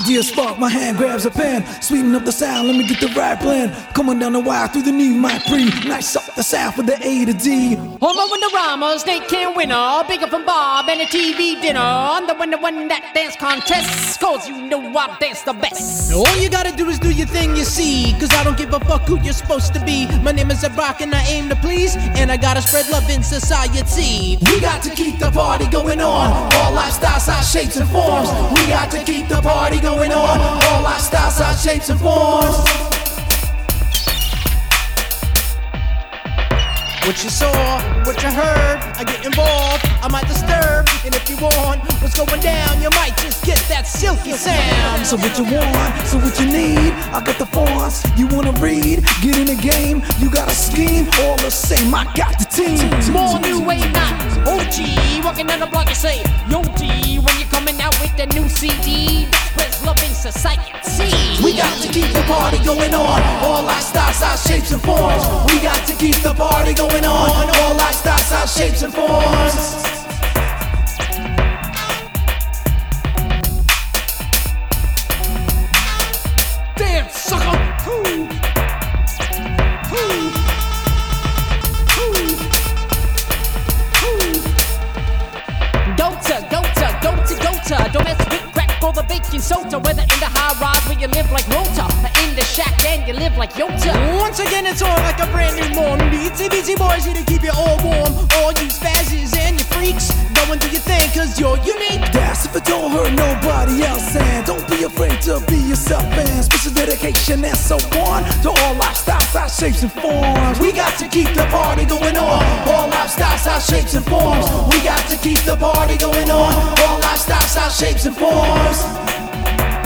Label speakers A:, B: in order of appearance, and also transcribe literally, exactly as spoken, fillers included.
A: Idea spark, my hand grabs a pen. Sweeten up the sound, let me get the right blend. Coming down the wire through the knee, mic pre. Nice up the sound for the A to D.
B: Homer with the rhymer, snake can winner. Bigger from Bob and a T V dinner. I'm the one that won that dance contest. Cause you know I dance the best.
C: All you gotta do is do your thing, you see. Cause I don't give a fuck who you're supposed to be. My name is Rock and I aim to please. And I gotta spread love in society.
A: We got to keep the party going on. All lifestyles, size, shapes and forms. We got to keep the party going on. All lifestyles, size, shapes and forms.
C: What you saw, what you heard, I get involved, I might disturb. And if you want what's going down, you might just get that silky sound.
A: So what you want, so what you need, I got the fonts, you wanna read, get in the game, you got a scheme, all the same, I got the team.
B: More new wave, not O G. Walking down the block and say, Yo G, when you're coming out with the new C D, that spreads love in society.
A: We got to keep the party going on. All lifestyles, size, shapes and forms. We got to keep the party going on. All lifestyles, size, shapes and forms.
B: Damn, sucker! Ooh. Ooh. Ooh. Ooh. Go to, go to, go to, go to. Don't mess with crack or the baking soda. Whether in the high rise where you live like Rota, or in the shack and you live like Yota.
C: Once again, it's on like a brand new morn. Itsy bitsy boys here to keep you all warm. All you spazzes and you freaks, go and do your thing, cause you're unique.
A: That's if it don't hurt nobody else. And don't be afraid to be yourself. And special dedication and so on to all lifestyles, size, shapes and forms. We got to keep the party going on. All lifestyles, size, shapes and forms. We got to keep the party going on. All lifestyles, size, shapes and forms.